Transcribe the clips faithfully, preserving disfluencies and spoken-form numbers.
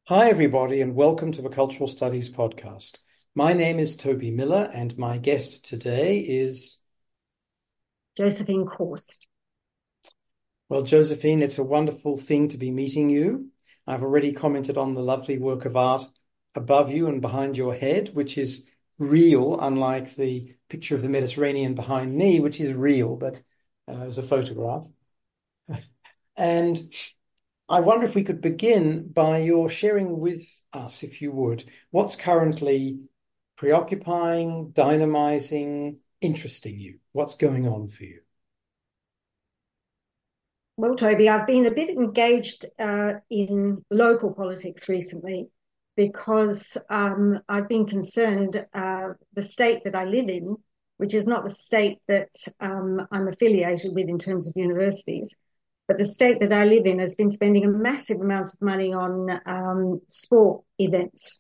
Hi, everybody, and welcome to the Cultural Studies podcast. My name is Toby Miller, and my guest today is, Josephine Corst. well, Josephine, it's a wonderful thing to be meeting you. I've already commented on the lovely work of art above you and behind your head, which is real, unlike the picture of the Mediterranean behind me, which is real, but uh, as a photograph. And I wonder if we could begin by your sharing with us, if you would, what's currently preoccupying, dynamizing, interesting you? What's going on for you? Well, Toby, I've been a bit engaged uh, in local politics recently because um, I've been concerned uh, the state that I live in, which is not the state that um, I'm affiliated with in terms of universities, but the state that I live in has been spending a massive amount of money on um, sport events.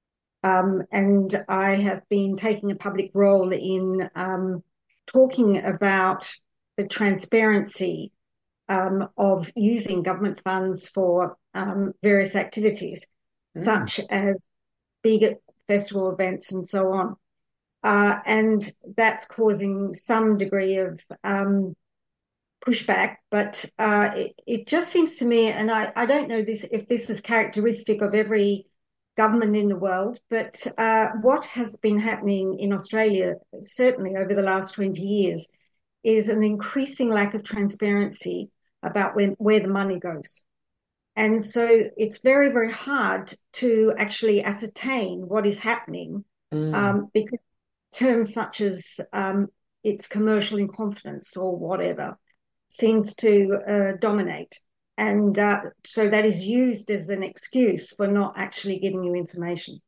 Um, and I have been taking a public role in um, talking about the transparency um, of using government funds for um, various activities, Mm. such as big festival events and so on. Uh, and that's causing some degree of um, pushback, but uh, it, it just seems to me, and I, I don't know this if this is characteristic of every government in the world, but uh, what has been happening in Australia, certainly over the last twenty years, is an increasing lack of transparency about when, where the money goes. And so it's very, very hard to actually ascertain what is happening Mm. um, because terms such as um, it's commercial in confidence or whatever seems to uh, dominate. And uh, so that is used as an excuse for not actually giving you information.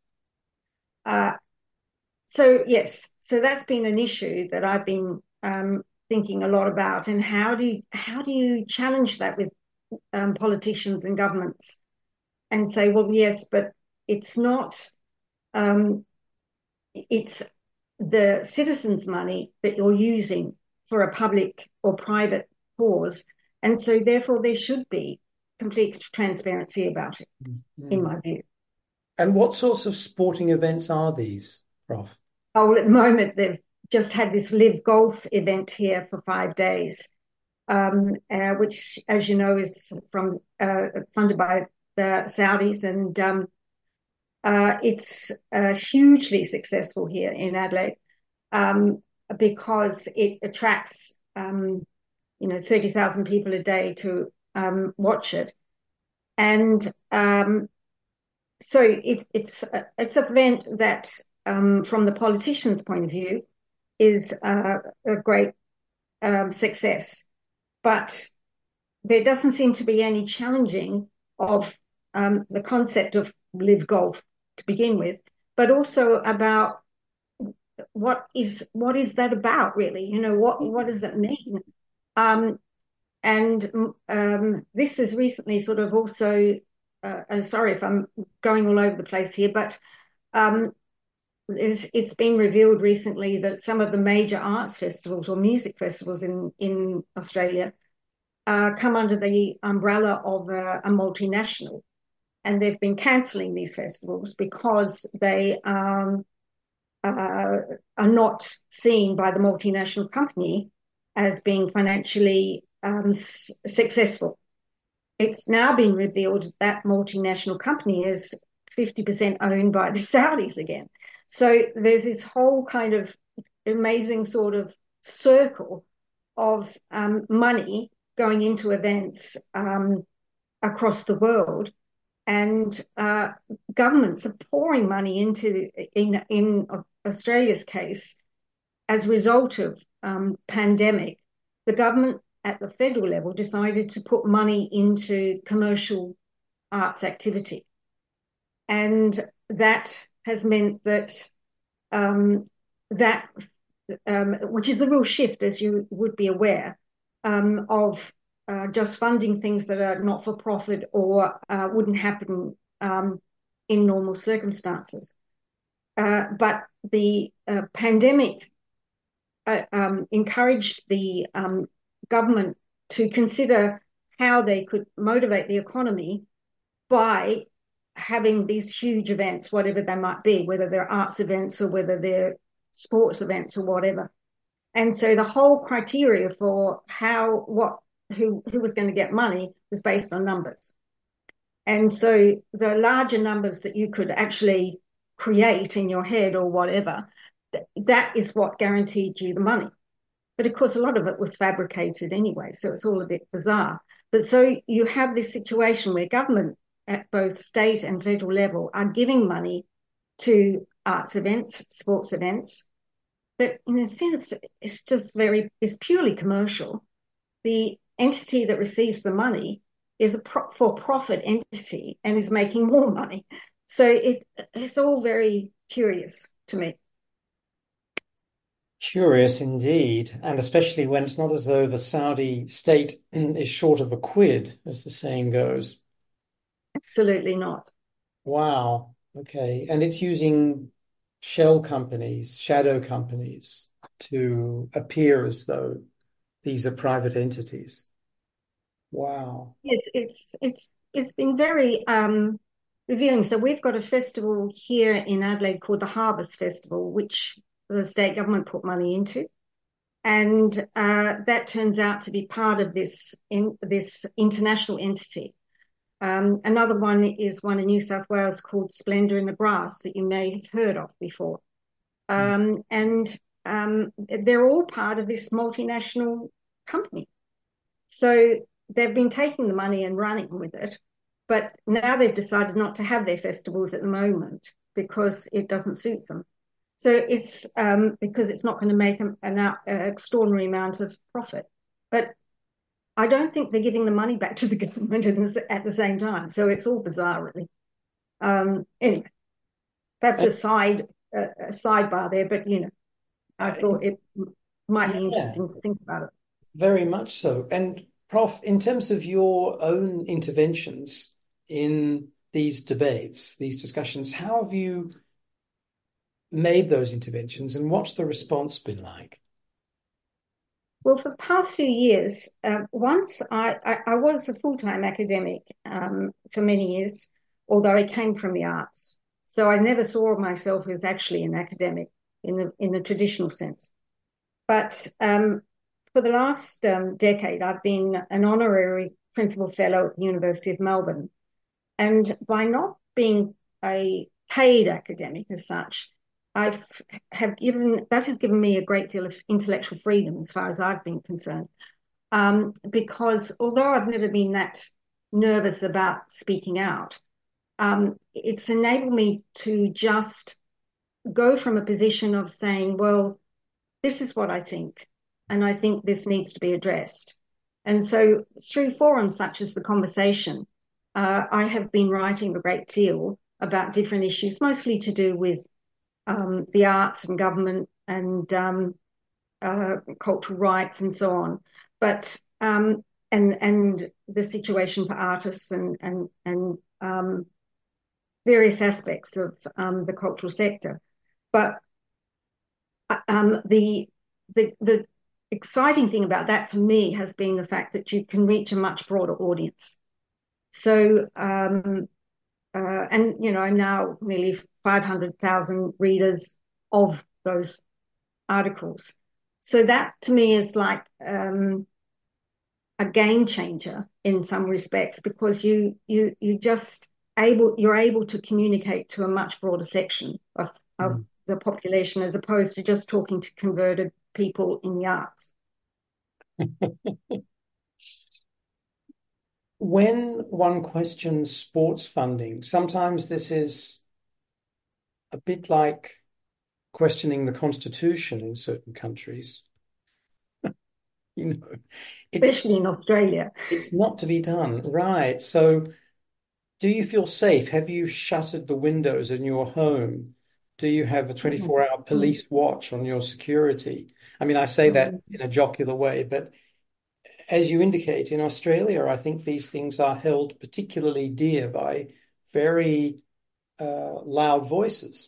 Uh, so, yes, so that's been an issue that I've been um, thinking a lot about. And how do you, how do you challenge that with um, politicians and governments and say, well, yes, but it's not, um, it's the citizens' money that you're using for a public or private cause. And so, therefore, there should be complete transparency about it, in Mm. my view. And what sorts of sporting events are these, Prof? Oh, at the moment, they've just had this live golf event here for five days, um, uh, which, as you know, is from uh, funded by the Saudis, and um, uh, it's uh, hugely successful here in Adelaide um, because it attracts, um, you know, thirty thousand people a day to um, watch it. And um, so it, it's uh, it's an event that, um, from the politician's point of view, is uh, a great um, success. But there doesn't seem to be any challenging of um, the concept of live golf to begin with, but also about what is what is that about really? You know, what what does that mean? Um, and um, this is recently sort of also, uh, and sorry if I'm going all over the place here, but um, it's, it's been revealed recently that some of the major arts festivals or music festivals in in Australia uh, come under the umbrella of a, a multinational, and they've been cancelling these festivals because they um, uh, are not seen by the multinational company as being financially um, s- successful. It's now been revealed that multinational company is fifty percent owned by the Saudis again. So there's this whole kind of amazing sort of circle of um, money going into events um, across the world, and uh, governments are pouring money into in in Australia's case as a result of um, pandemic. The government at the federal level decided to put money into commercial arts activity, and that has meant that um, that um, which is the real shift, as you would be aware, um, of uh, just funding things that are not for profit or uh, wouldn't happen um, in normal circumstances. Uh, but the uh, pandemic uh, um, encouraged the um, government to consider how they could motivate the economy by having these huge events, whatever they might be, whether they're arts events or whether they're sports events or whatever. And so the whole criteria for how, what, who, who was going to get money was based on numbers. And so the larger numbers that you could actually create in your head or whatever, that is what guaranteed you the money. But of course, a lot of it was fabricated anyway, so it's all a bit bizarre. But so you have this situation where government at both state and federal level are giving money to arts events, sports events, that in a sense is just very, is purely commercial. The entity that receives the money is a pro- for-profit entity and is making more money. So it, it's all very curious to me. Curious indeed, and especially when it's not as though the Saudi state is short of a quid, as the saying goes. Absolutely not. Wow. Okay. And it's using shell companies, shadow companies, to appear as though these are private entities. Wow. Yes, it's it's it's been very um, revealing. So we've got a festival here in Adelaide called the Harvest Festival, which the state government put money into, and uh, that turns out to be part of this in this international entity. Um, another one is one in New South Wales called Splendour in the Grass that you may have heard of before, um, and um, they're all part of this multinational company. So they've been taking the money and running with it, but now they've decided not to have their festivals at the moment because it doesn't suit them. So it's um, because it's not going to make an, an, an extraordinary amount of profit. But I don't think they're giving the money back to the government at the same time. So it's all bizarre, really. Um, anyway, that's a side uh, a sidebar there, but you know, I thought it might be Yeah, interesting to think about it. very much so. And Prof, in terms of your own interventions in these debates, these discussions, how have you made those interventions and what's the response been like? Well, for the past few years, uh, once I, I, I was a full-time academic um, for many years, although I came from the arts. So I never saw myself as actually an academic in the in the traditional sense. But um, for the last um, decade, I've been an honorary principal fellow at the University of Melbourne. And by not being a paid academic as such, I've have given that has given me a great deal of intellectual freedom as far as I've been concerned. Um, because although I've never been that nervous about speaking out, um, it's enabled me to just go from a position of saying, well, this is what I think, and I think this needs to be addressed. And so through forums such as the conversation, uh, I have been writing a great deal about different issues, mostly to do with um, the arts and government and um, uh, cultural rights and so on. But um, and and the situation for artists and and and um, various aspects of um, the cultural sector. But um, the the the exciting thing about that for me has been the fact that you can reach a much broader audience. So um, uh, and you know, I'm now nearly five hundred thousand readers of those articles. So that to me is like um, a game changer in some respects because you you you just able you're able to communicate to a much broader section of, of Mm. the population as opposed to just talking to converted people in the arts. When one questions sports funding, sometimes this is a bit like questioning the constitution in certain countries. You know, it Especially in Australia. it's not to be done. Right. So do you feel safe? Have you shuttered the windows in your home? Do you have a Mm, twenty-four hour mm, police watch on your security? I mean, I say that mm. in a jocular way, but as you indicate, in Australia, I think these things are held particularly dear by very uh, loud voices.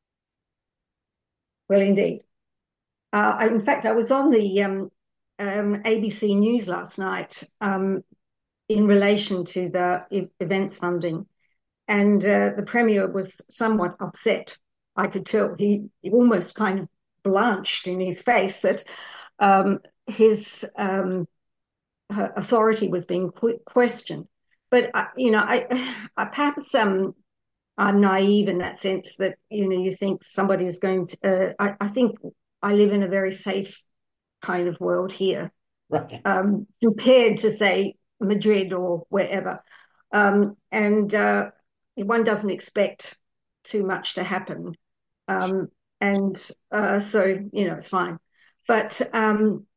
Well, indeed. Uh, in fact, I was on the um, um, A B C News last night um, in relation to the e- events funding. and uh, the Premier was somewhat upset. I could tell he, he almost kind of blanched in his face that um, his um, authority was being questioned. But uh, you know, I, I perhaps um, I'm naive in that sense that you know you think somebody is going to. Uh, I, I think I live in a very safe kind of world here, Right. um, compared to say Madrid or wherever, um, and uh, one doesn't expect too much to happen, um, and uh, so you know it's fine. But um,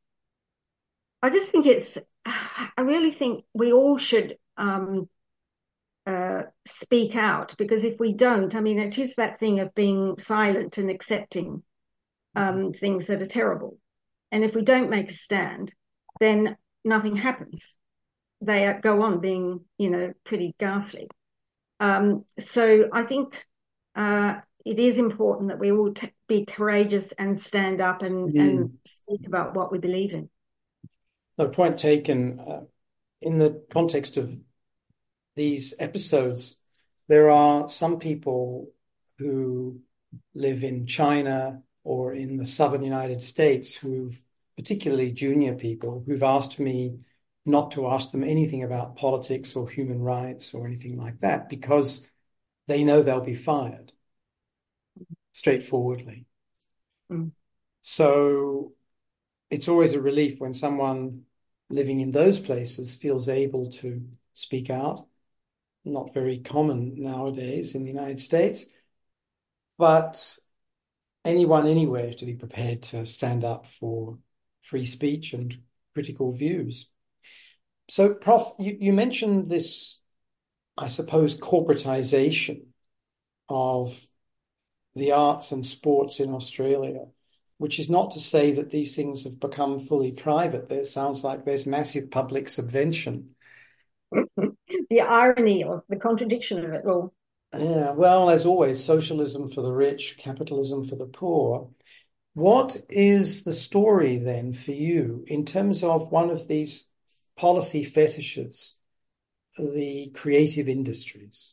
I just think it's. I really think we all should um, uh, speak out because if we don't, I mean, it is that thing of being silent and accepting um, things that are terrible. And if we don't make a stand, then nothing happens. They go on being, you know, pretty ghastly. Um, so I think uh, it is important that we all t- be courageous and stand up and, and Mm. speak about what we believe in. The point taken. Uh, in the context of these episodes, there are some people who live in China or in the southern United States who've, particularly junior people, who've asked me not to ask them anything about politics or human rights or anything like that because they know they'll be fired straightforwardly. Mm. So it's always a relief when someone living in those places feels able to speak out. Not very common nowadays in the United States, but anyone anywhere to be prepared to stand up for free speech and critical views. So, Prof, you, you mentioned this, I suppose, corporatization of the arts and sports in Australia, which is not to say that these things have become fully private. It sounds like there's massive public subvention. The irony or the contradiction of it all. Yeah, well, as always, socialism for the rich, capitalism for the poor. What is the story then for you in terms of one of these policy fetishes, the creative industries?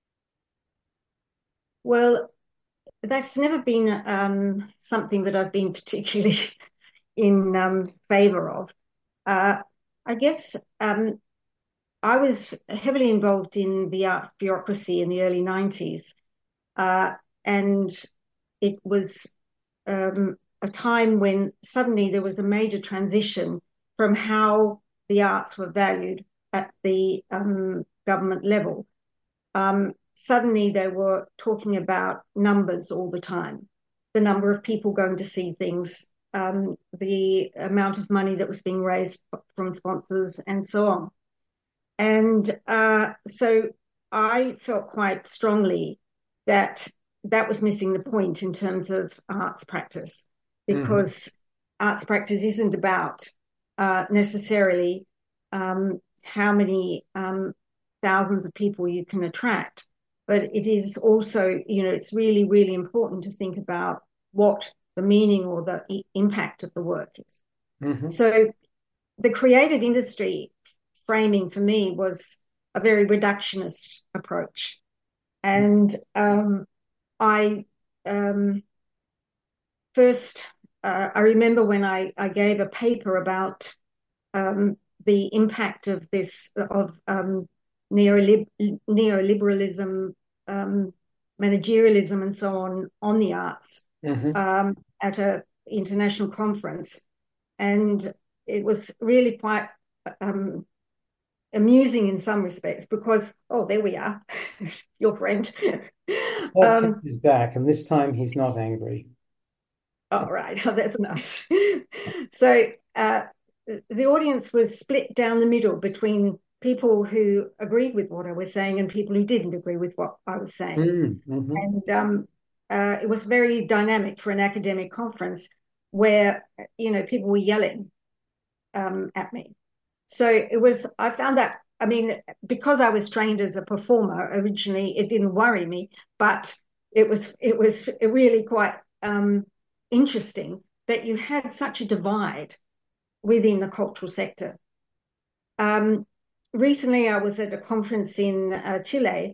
Well, that's never been um, something that I've been particularly in um, favor of. Uh, I guess um, I was heavily involved in the arts bureaucracy in the early nineties, uh, and it was um, a time when suddenly there was a major transition from how the arts were valued at the um, government level. Um, suddenly they were talking about numbers all the time, the number of people going to see things, um, the amount of money that was being raised from sponsors, and so on. And uh, so I felt quite strongly that that was missing the point in terms of arts practice, Mm-hmm. because arts practice isn't about uh, necessarily um, how many um, thousands of people you can attract, but it is also, you know, it's really, really important to think about what the meaning or the impact of the work is. Mm-hmm. So the creative industry framing for me was a very reductionist approach. And um, I um, first, uh, I remember when I, I gave a paper about um, the impact of this, of um, neolib- neoliberalism, um, managerialism, and so on, on the arts Mm-hmm. um, at an international conference. And it was really quite um, amusing in some respects because, oh, there we are, your friend. Podcast um, is back, and this time he's not angry. all right, oh, that's nice. So uh, the audience was split down the middle between people who agreed with what I was saying and people who didn't agree with what I was saying. Mm-hmm. And um, uh, it was very dynamic for an academic conference where, you know, people were yelling um, at me. So it was, I found that, I mean, because I was trained as a performer originally, it didn't worry me, but it was, it was really quite um, interesting that you had such a divide within the cultural sector. Um, recently, I was at a conference in uh, Chile,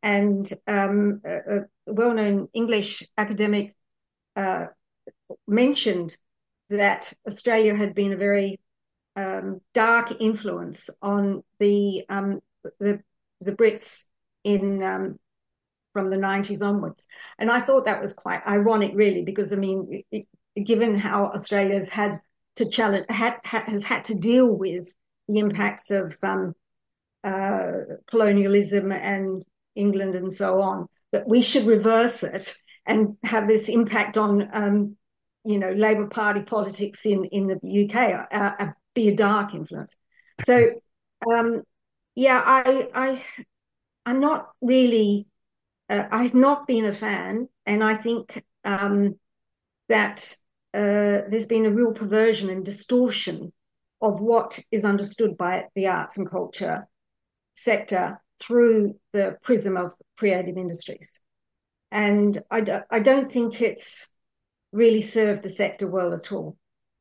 And um, a, a well-known English academic uh, mentioned that Australia had been a very um, dark influence on the um, the, the Brits in um, from the nineties onwards. And I thought that was quite ironic, really, because I mean, it, given how Australia's had to challenge, had, has had to deal with the impacts of um, uh, colonialism and England and so on, that we should reverse it and have this impact on, um, you know, Labour Party politics in, in the U K, uh, uh, be a dark influence. So, um, yeah, I, I, I'm not really, uh, I've not been a fan, and I think um, that uh, there's been a real perversion and distortion of what is understood by the arts and culture sector through the prism of creative industries. And I, d- I don't think it's really served the sector well at all.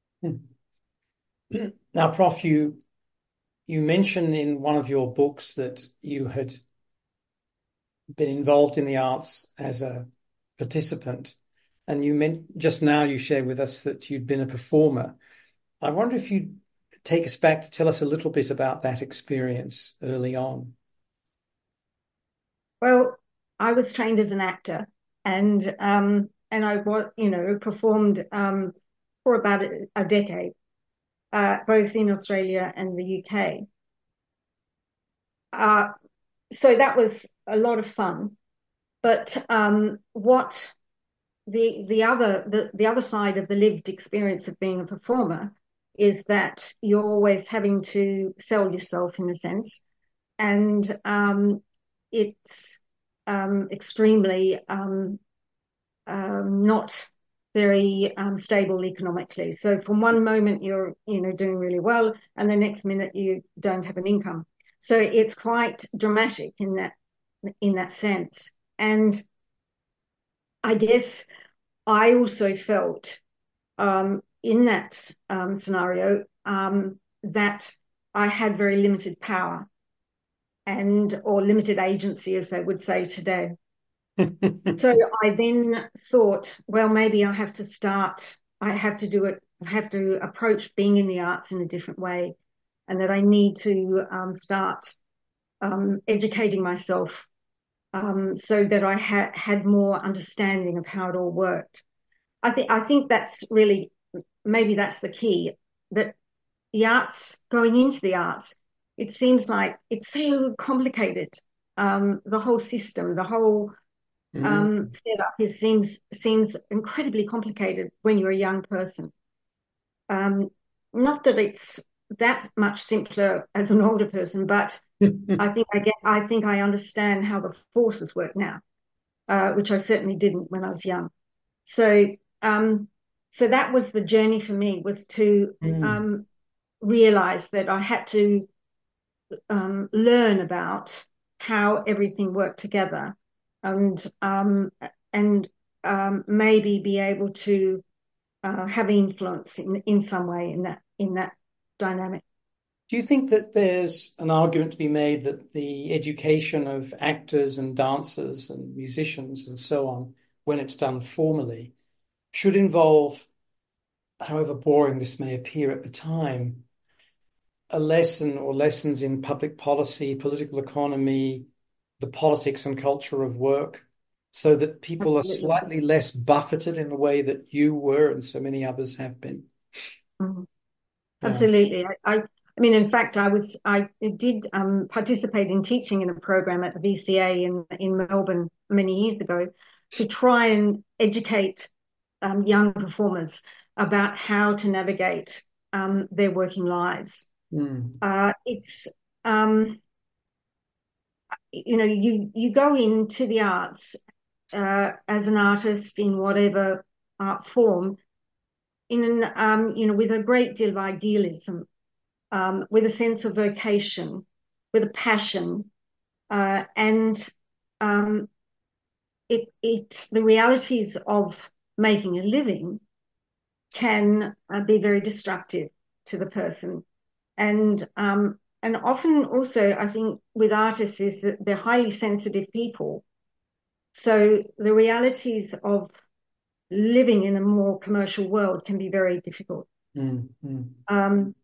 Now, Prof, you you mentioned in one of your books that you had been involved in the arts as a participant, and you meant just now you shared with us that you'd been a performer. I wonder if you'd take us back to tell us a little bit about that experience early on. Well, I was trained as an actor, and um, and I was, you know, performed um, for about a, a decade, uh, both in Australia and the U K. Uh, so that was a lot of fun. But um, what the the other the, the other side of the lived experience of being a performer is that you're always having to sell yourself in a sense, and um, it's um, extremely um, um, not very um, stable economically. So from one moment you're you know doing really well, and the next minute you don't have an income. So it's quite dramatic in that in that sense. And I guess I also felt um, in that um, scenario um, that I had very limited power and or limited agency, as they would say today. So I then thought, well, maybe I have to start, I have to do it, I have to approach being in the arts in a different way, and that I need to um, start um, educating myself um, so that I ha- had more understanding of how it all worked. I think I think that's really maybe that's the key, that the arts, going into the arts, it seems like it's so complicated. Um, the whole system, the whole Mm. um, setup is, seems seems incredibly complicated when you're a young person. Um, not that it's that much simpler as an older person, but I think I get I think I understand how the forces work now, uh, which I certainly didn't when I was young. So um, so that was the journey for me, was to Mm. um, realize that I had to um, learn about how everything worked together, and um, and um, maybe be able to uh, have influence in in some way in that in that dynamic. Do you think that there's an argument to be made that the education of actors and dancers and musicians and so on, when it's done formally, should involve, however boring this may appear at the time, a lesson or lessons in public policy, political economy, the politics and culture of work, so that people are Absolutely. slightly less buffeted in the way that you were and so many others have been? Mhm. Yeah. Absolutely. I, I, I mean, in fact, I was, I did um, participate in teaching in a program at the V C A in, in Melbourne many years ago to try and educate um, young performers about how to navigate um, their working lives. Mm. Uh, it's, um, you know, you, you go into the arts uh, as an artist in whatever art form in an, um, you know, with a great deal of idealism, um, with a sense of vocation, with a passion, uh, and um, it, it, the realities of making a living can uh, be very destructive to the person. And um, and often also I think with artists is that they're highly sensitive people. So the realities of living in a more commercial world can be very difficult. Mm, mm. Um,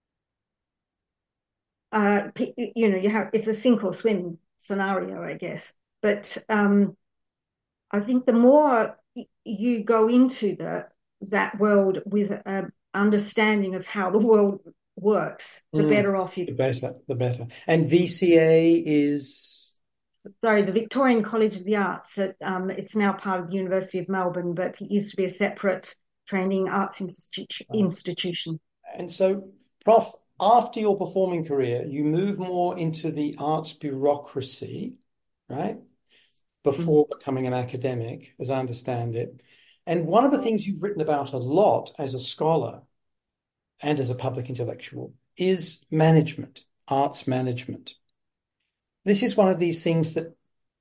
uh, you know, you have it's a sink or swim scenario, I guess. But um, I think the more you go into the that world with an understanding of how the world works, the Mm. better off you. The better, the better. And V C A is. Sorry, the Victorian College of the Arts. At, um, it's now part of the University of Melbourne, but it used to be a separate training arts institu- Right. institution. And so, Prof, after your performing career, you move more into the arts bureaucracy, right? Mm. Before becoming an academic, as I understand it. And one of the things you've written about a lot as a scholar and as a public intellectual is management, arts management. This is one of these things that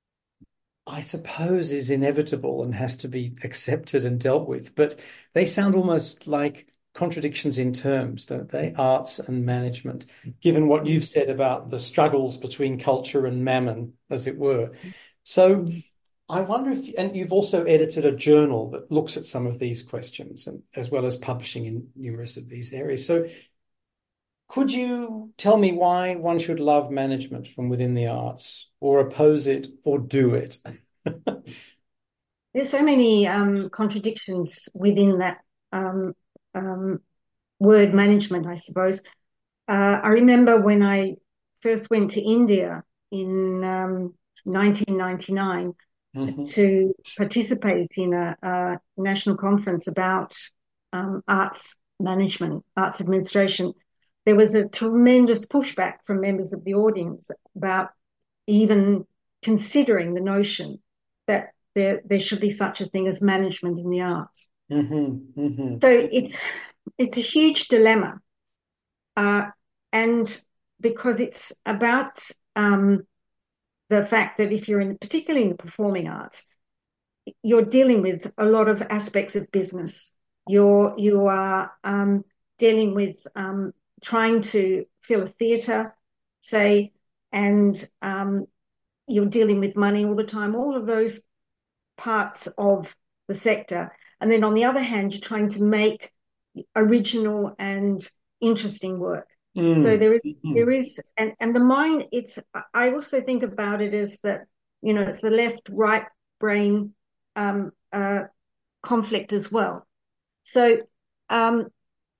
I suppose is inevitable and has to be accepted and dealt with, but they sound almost like contradictions in terms, don't they? Arts and management, given what you've said about the struggles between culture and mammon, as it were. So Mm. I wonder if, and you've also edited a journal that looks at some of these questions, and as well as publishing in numerous of these areas. So could you tell me why one should love management from within the arts, or oppose it, or do it? There's so many um, contradictions within that um, um, word management, I suppose. Uh, I remember when I first went to India in um, nineteen ninety-nine Hmm. to participate in a, a national conference about um, arts management, arts administration. There was a tremendous pushback from members of the audience about even considering the notion that there, there should be such a thing as management in the arts. Hmm. Hmm. So it's it's a huge dilemma, uh, and because it's about um, the fact that if you're in, particularly in the performing arts, you're dealing with a lot of aspects of business. You're you are um, dealing with um, trying to fill a theatre, say, and um, you're dealing with money all the time. All of those parts of the sector, and then on the other hand, you're trying to make original and interesting work. So Mm. there is there Hmm. is and and the mind. It's I also think about it as that you know it's the left right brain um, uh, conflict as well. So um,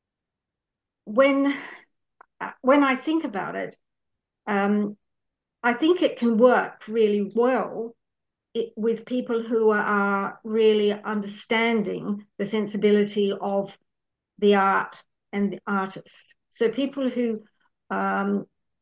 when when I think about it, um, I think it can work really well it, with people who are really understanding the sensibility of the art and the artists. So people who um,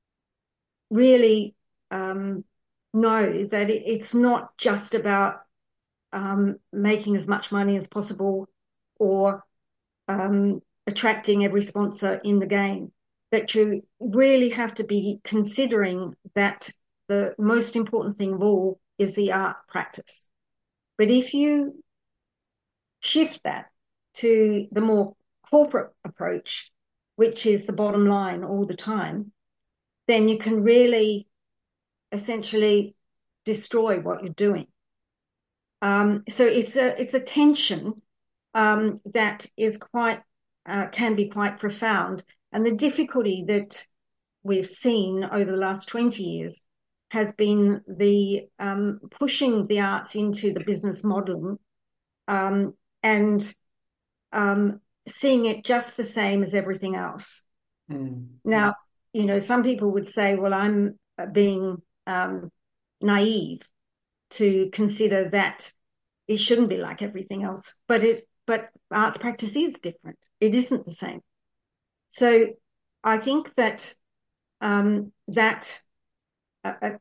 really um, know that it, it's not just about um, making as much money as possible or um, attracting every sponsor in the game, that you really have to be considering that the most important thing of all is the art practice. But if you shift that to the more corporate approach, which is the bottom line all the time, then you can really essentially destroy what you're doing. Um, so it's a it's a tension um, that is quite uh, can be quite profound, and the difficulty that we've seen over the last twenty years has been the um, pushing the arts into the business modeling um, and um, seeing it just the same as everything else. Mm. Mm. Now, you know, some people would say, well, I'm being um, naive to consider that it shouldn't be like everything else, but it, but arts practice is different. It isn't the same. So I think that um, that uh, uh,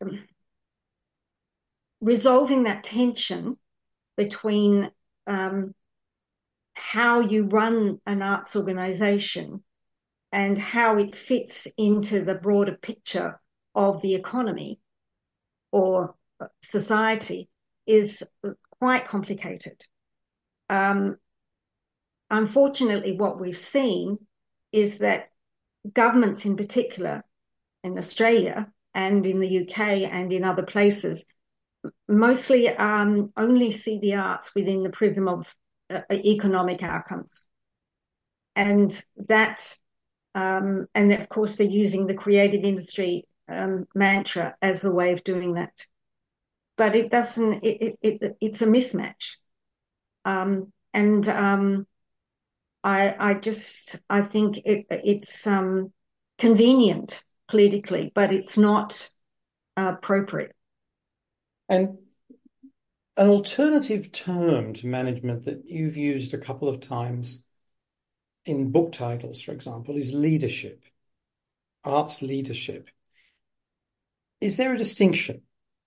resolving that tension between um, how you run an arts organization and how it fits into the broader picture of the economy or society is quite complicated. Um, unfortunately, what we've seen is that governments in particular in Australia and in the U K and in other places mostly um, only see the arts within the prism of uh, economic outcomes. And that, um, and of course, they're using the creative industry um, mantra as the way of doing that. But it doesn't, it, it, it it's a mismatch. Um, and um, I, I just, I think it, it's um, convenient politically, but it's not uh, appropriate. And an alternative term to management that you've used a couple of times in book titles, for example, is leadership, arts leadership. Is there a distinction?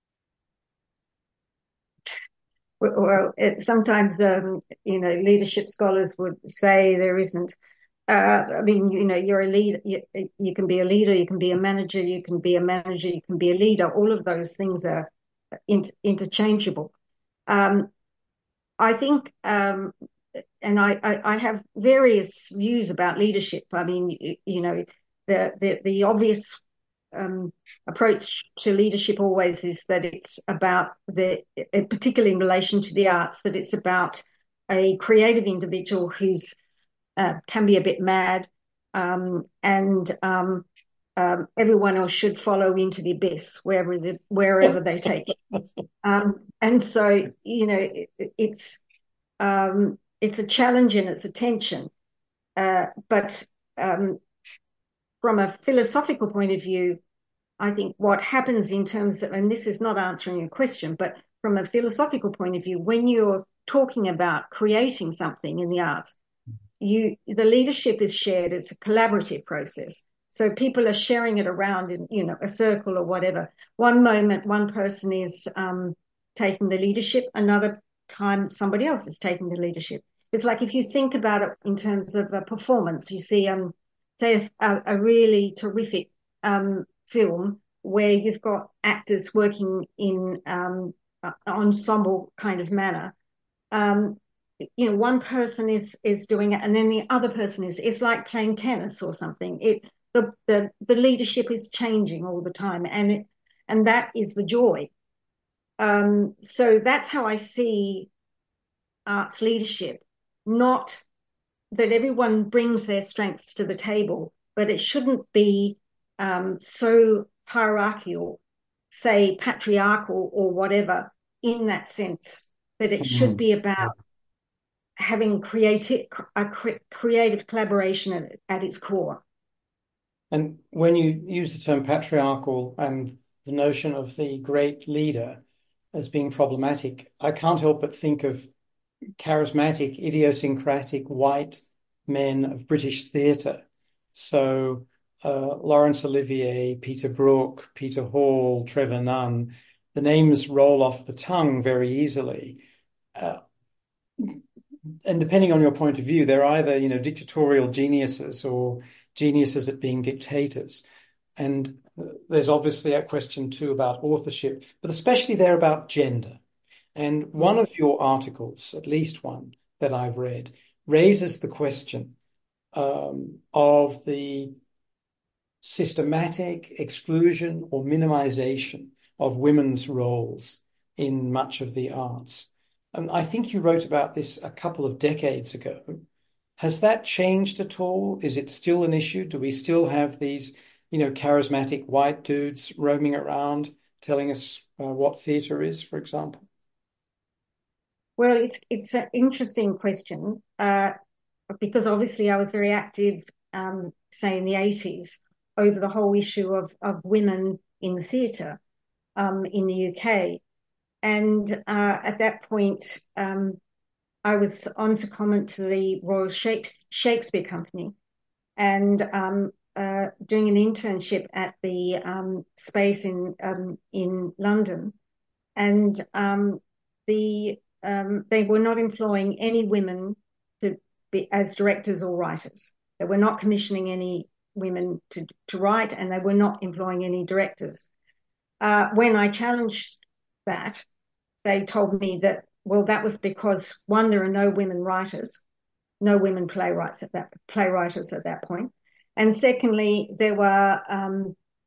Well, it, sometimes, um, you know, leadership scholars would say there isn't. Uh, I mean, you know, you're a leader. You, you can be a leader. You can be a manager. You can be a manager. You can be a leader. All of those things are inter interchangeable. Um, I think, um, and I, I, I have various views about leadership. I mean, you, you know, the the the obvious um, approach to leadership always is that it's about the, particularly in relation to the arts, that it's about a creative individual who's uh, can be a bit mad, um, and um, um, everyone else should follow into the abyss wherever the, wherever they take it. Um, and so, you know, it, it's um, it's a challenge and it's a tension, uh, but um, from a philosophical point of view, I think what happens in terms of, and this is not answering your question, but from a philosophical point of view, when you're talking about creating something in the arts, you the leadership is shared. It's a collaborative process. So people are sharing it around in, you know, a circle or whatever. One moment, one person is um, taking the leadership. Another time, somebody else is taking the leadership. It's like if you think about it in terms of a performance, you see, um, say, a, a really terrific um, film where you've got actors working in um, an ensemble kind of manner. Um, you know, one person is is doing it, and then the other person is. It's like playing tennis or something. It the the, the leadership is changing all the time, and it, and that is the joy. Um, so that's how I see arts leadership. Not that everyone brings their strengths to the table, but it shouldn't be um, so hierarchical, say patriarchal or whatever, in that sense. That it should Mm. be about having creative a creative collaboration at, at its core. And when you use the term patriarchal and the notion of the great leader as being problematic, I can't help but think of charismatic, idiosyncratic white men of British theatre. So uh, Laurence Olivier, Peter Brook, Peter Hall, Trevor Nunn, the names roll off the tongue very easily. Uh, and depending on your point of view, they're either, you know, dictatorial geniuses or geniuses at being dictators. And there's obviously a question too about authorship, but especially there about gender. And one of your articles, at least one that I've read, raises the question um, of the systematic exclusion or minimization of women's roles in much of the arts. And I think you wrote about this a couple of decades ago. Has that changed at all? Is it still an issue? Do we still have these, you know, charismatic white dudes roaming around telling us uh, what theatre is, for example? Well, it's it's an interesting question uh, because obviously I was very active, um, say in the eighties, over the whole issue of of women in the theatre um, in the U K, and uh, at that point um, I was on secondment to the Royal Shakespeare Company, and um, uh, doing an internship at the um, space in um, in London, and um, the um, they were not employing any women to be as directors or writers. They were not commissioning any women to to write, and they were not employing any directors. Uh, when I challenged that, they told me that well, that was because one, there are no women writers, no women playwrights at that playwriters at that point, and secondly, there were um,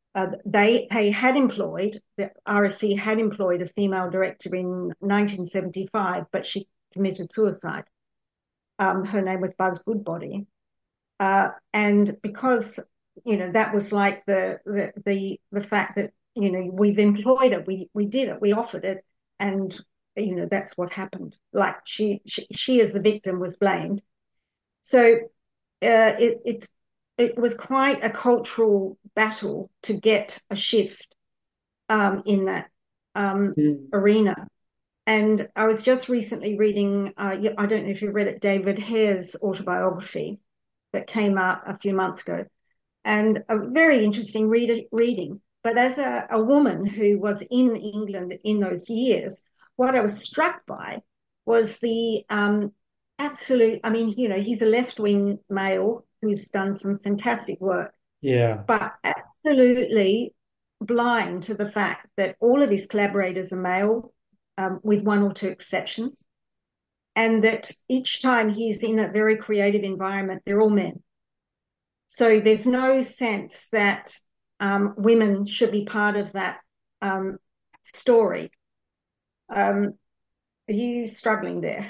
Uh, they they had employed the R S C had employed a female director in nineteen seventy-five, but she committed suicide. Um, her name was Buzz Goodbody, uh, and because you know that was like the the the the fact that you know we've employed it, we we did it, we offered it, and you know that's what happened. Like she she, she as the victim was blamed. So uh, it it it was quite a cultural battle to get a shift um, in that um, Mm. arena. And I was just recently reading, uh, I don't know if you read it, David Hare's autobiography that came out a few months ago, and a very interesting read reading. But as a, a woman who was in England in those years, what I was struck by was the um, absolute, I mean, you know, he's a left-wing male who's done some fantastic work, Yeah. but absolutely blind to the fact that all of his collaborators are male, um, with one or two exceptions, and that each time he's in a very creative environment, they're all men. So there's no sense that um, women should be part of that um, story. Um, are you struggling there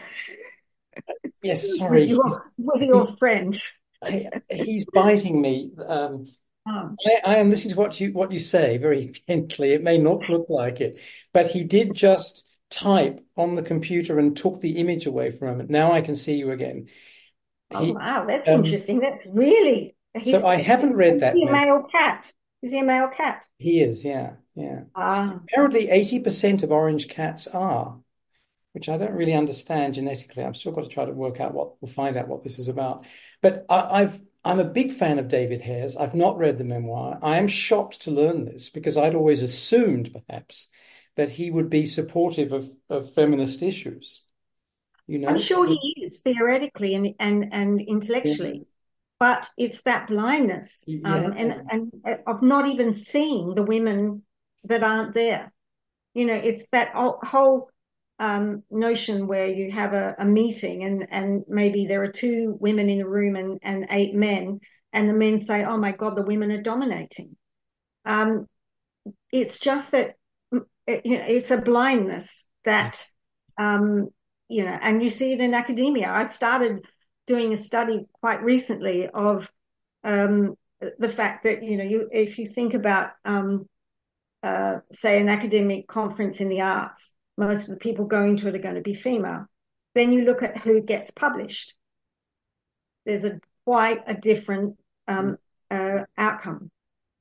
Yes, with sorry. He's, your with he, your friend? he's biting me. Um, Oh, I, I am listening to what you what you say very intently. It may not look like it, but he did just type on the computer and took the image away for a moment. Now I can see you again. oh He, wow, that's um, interesting. That's really he's so I is haven't read that he a memo. male cat? Is he a male cat? He is, yeah, yeah. Ah, Apparently, eighty percent of orange cats are, which I don't really understand genetically. I'm still got to try to work out what we'll find out what this is about. But I, I've I'm a big fan of David Hare's. I've not read the memoir. I am shocked to learn this because I'd always assumed perhaps that he would be supportive of, of feminist issues. You I'm know? sure he is theoretically and and and intellectually, but it's that blindness Yeah. um, and and uh, of not even seeing the women that aren't there. You know, it's that whole um, notion where you have a, a meeting and and maybe there are two women in the room and and eight men, and the men say, "Oh my God, the women are dominating." Um, it's just that it, you know, it's a blindness Yeah. that um, you know, and you see it in academia. I started doing a study quite recently of um, the fact that you know, you if you think about um, uh, say an academic conference in the arts, most of the people going to it are going to be female. Then you look at who gets published. There's a quite a different um, uh, outcome.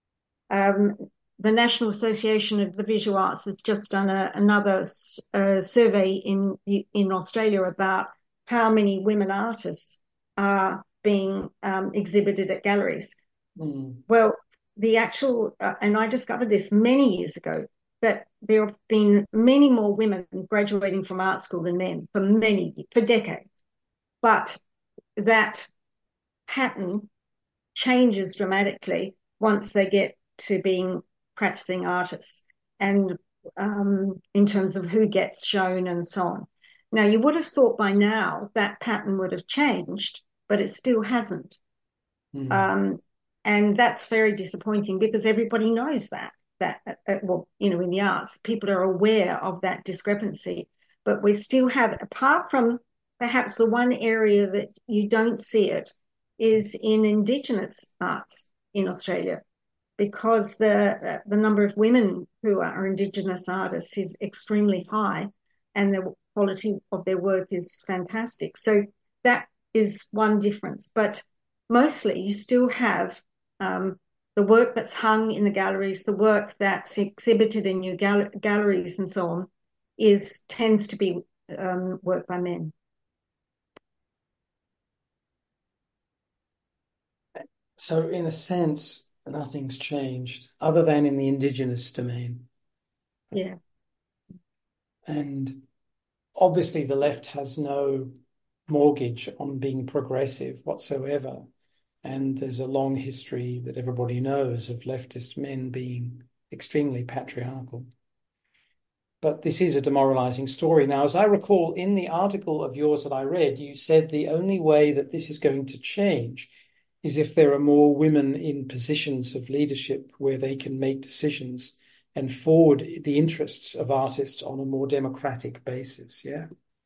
Um, the National Association of the Visual Arts has just done a, another uh, survey in in Australia about how many women artists are being um, exhibited at galleries. Mm. Well, the actual, uh, and I discovered this many years ago, that there have been many more women graduating from art school than men for many, for decades. But that pattern changes dramatically once they get to being practicing artists and um, in terms of who gets shown and so on. Now, you would have thought by now that pattern would have changed, but it still hasn't. Mm. Um, and that's very disappointing because everybody knows that, that, uh, well, you know, in the arts, people are aware of that discrepancy, but we still have, apart from perhaps the one area that you don't see it is in Indigenous arts in Australia, because the uh, the number of women who are Indigenous artists is extremely high, and the quality of their work is fantastic. So that is one difference. But mostly, you still have um, the work that's hung in the galleries, the work that's exhibited in your gal- galleries, and so on, is tends to be um, work by men. So in a sense, nothing's changed other than in the indigenous domain. Yeah, And obviously the left has no mortgage on being progressive whatsoever. And there's a long history that everybody knows of leftist men being extremely patriarchal. But this is a demoralizing story. Now, as I recall, in the article of yours that I read, you said the only way that this is going to change is if there are more women in positions of leadership where they can make decisions and forward the interests of artists on a more democratic basis. Yeah.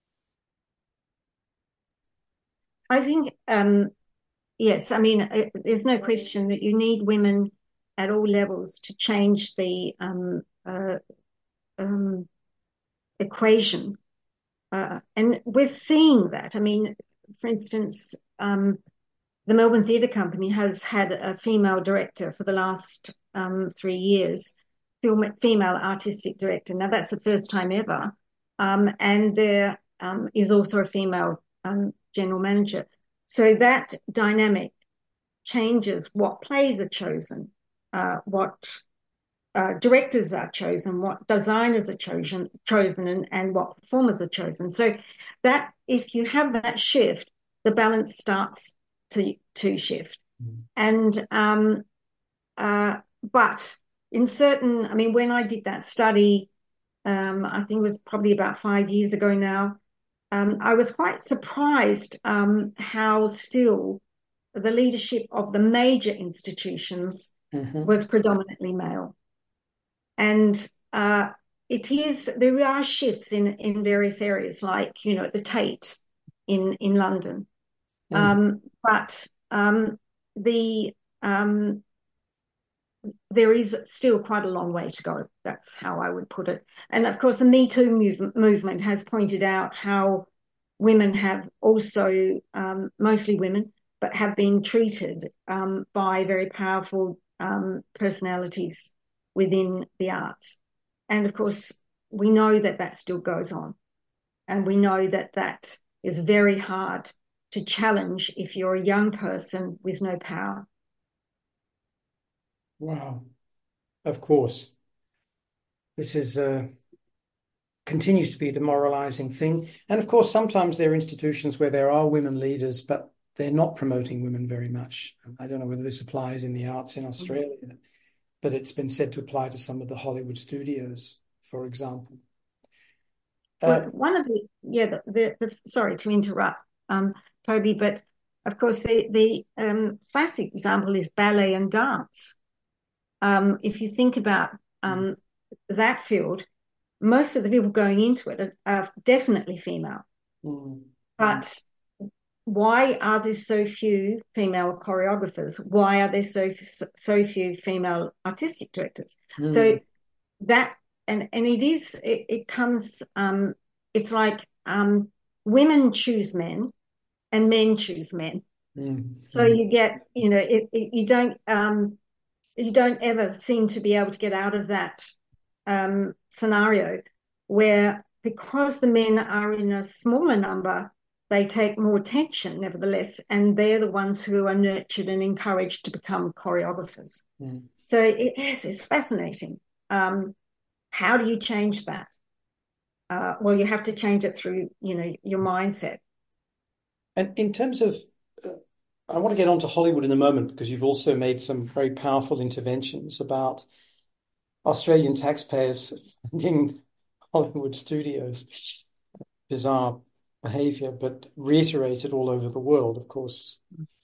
I think, um, yes, I mean, uh, there's no question that you need women at all levels to change the um, uh, um, equation. Uh, and we're seeing that. I mean, for instance, um, the Melbourne Theatre Company has had a female director for the last um, three years, female artistic director. Now, that's the first time ever. Um, and there um, is also a female um, general manager. So that dynamic changes what plays are chosen, uh, what uh, directors are chosen, what designers are chosen, chosen, and, and what performers are chosen. So that if you have that shift, the balance starts to to shift. Mm. And um, uh, but in certain, I mean, when I did that study, um, I think it was probably about five years ago now. Um, I was quite surprised um, how still the leadership of the major institutions mm-hmm. was predominantly male. And uh, it is, there are shifts in, in various areas, like, you know, the Tate in, in London. Mm. Um, but um, the um, there is still quite a long way to go. That's how I would put it. And of course, the Me Too move, movement has pointed out how women have also, um, mostly women, but have been treated um, by very powerful um, personalities within the arts. And of course, we know that that still goes on. And we know that that is very hard to challenge if you're a young person with no power. Wow. Of course. This is uh, continues to be a demoralizing thing. And of course, sometimes there are institutions where there are women leaders, but they're not promoting women very much. I don't know whether this applies in the arts in Australia, mm-hmm. but it's been said to apply to some of the Hollywood studios, for example. Well, uh, one of the, yeah, the, the, the sorry to interrupt, um, Toby, but of course the, the um, classic example is ballet and dance. Um, if you think about um, mm. that field, most of the people going into it are, are definitely female. Mm. But why are there so few female choreographers? Why are there so so few female artistic directors? Mm. So that and and it is it, it comes um, it's like um, women choose men and men choose men. Mm. So mm. you get you know it, it, you don't um, you don't ever seem to be able to get out of that um, scenario where, because the men are in a smaller number, they take more attention nevertheless, and they're the ones who are nurtured and encouraged to become choreographers. Mm. So it is, it's fascinating. Um, how do you change that? Uh, well, you have to change it through, you know, your mindset. And in terms of uh... I want to get on to Hollywood in a moment, because you've also made some very powerful interventions about Australian taxpayers funding Hollywood studios. Bizarre behavior, but reiterated all over the world, of course.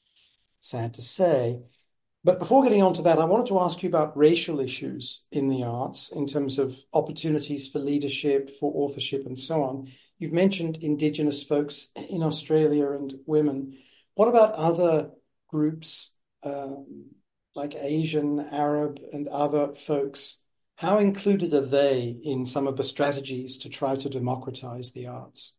Sad to say. But before getting on to that, I wanted to ask you about racial issues in the arts in terms of opportunities for leadership, for authorship, and so on. You've mentioned Indigenous folks in Australia and women. What about other groups uh, like Asian, Arab, and other folks? How included are they in some of the strategies to try to democratize the arts?